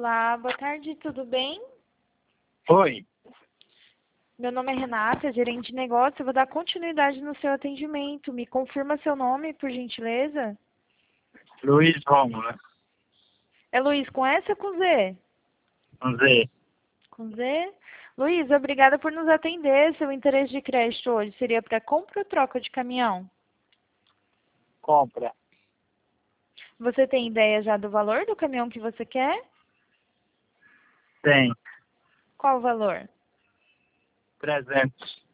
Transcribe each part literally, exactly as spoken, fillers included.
Olá, boa tarde, tudo bem? Oi, Meu nome é Renata, gerente de negócio. Eu vou dar continuidade no seu atendimento. Me confirma seu nome, por gentileza? Luiz Romulo, né? É Luiz, com S ou com Z? Com Z. Com Z? Luiz, obrigada por nos atender. Seu interesse de crédito hoje seria para compra ou troca de caminhão? Compra. Você tem ideia já do valor do caminhão que você quer? Tem. Qual o valor? trezentos.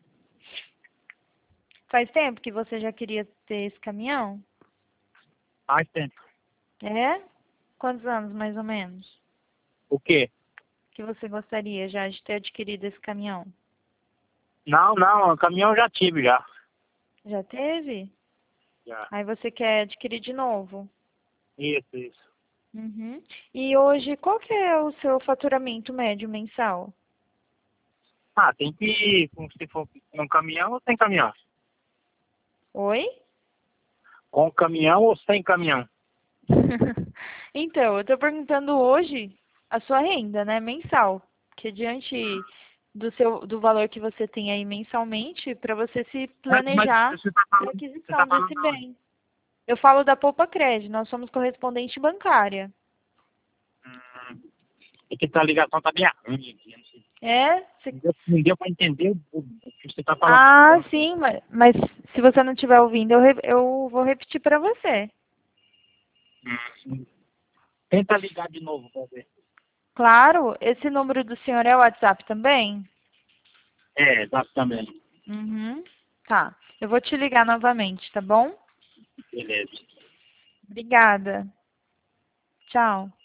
Faz tempo que você já queria ter esse caminhão? Faz tempo. É? Quantos anos, mais ou menos, O quê? que você gostaria já de ter adquirido esse caminhão? Não, não, o caminhão eu já tive já. Já teve? Já. Aí você quer adquirir de novo? Isso, isso. Uhum. E hoje, qual que é o seu faturamento médio mensal? Ah, tem que ir, com- se for com caminhão ou sem caminhão? Oi? Com caminhão ou sem caminhão? Então, eu estou perguntando hoje a sua renda, né, mensal. Que diante do seu do valor que você tem aí mensalmente, para você se Mas, mas planejar você tá para falando, você tá aquisição falando desse de onde? bem. Eu falo da Poupa Crédito, nós somos correspondente bancária. Hum, é que essa ligação tá bem ruim aqui. Não sei. É? Você Não deu, não deu pra entender o, o que você tá falando. Ah, sim, mas, mas se você não estiver ouvindo, eu, re- eu vou repetir para você. Hum. Tenta ligar de novo pra ver. Claro, esse número do senhor é o WhatsApp também? É, tá também. Uhum. Tá. Eu vou te ligar novamente, tá bom? Beleza. Obrigada. Tchau.